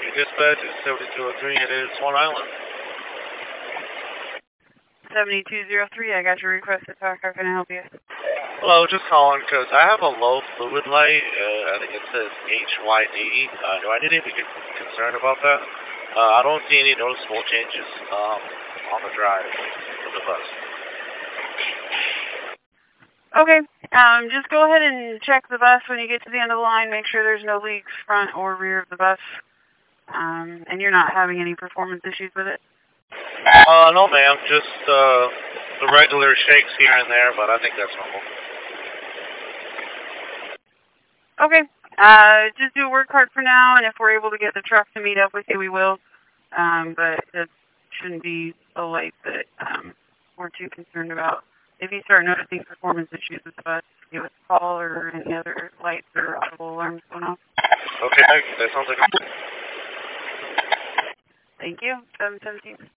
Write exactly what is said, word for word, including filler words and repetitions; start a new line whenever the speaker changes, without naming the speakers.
Dispatch is seventy-two oh three, it is Swan Island.
seventy-two oh three, I got your request to talk. How can I help you?
Hello, just calling because I have a low fluid light. Uh, I think it says H Y D. Uh, do I need to be concerned about that? Uh, I don't see any noticeable changes um, on the drive of the bus.
Okay, um, just go ahead and check the bus when you get to the end of the line. Make sure there's no leaks front or rear of the bus. Um, and you're not having any performance issues with it?
Uh, no, ma'am. Just uh, the regular shakes here and there, but I think that's normal.
Okay. Uh, just do work hard for now, and if we're able to get the truck to meet up with you, we will. Um, but it shouldn't be a light that um, we're too concerned about. If you start noticing performance issues with the bus, give us a call or any other lights or audible alarms going off.
Okay, that sounds like a...
Thank you. seven seventeen.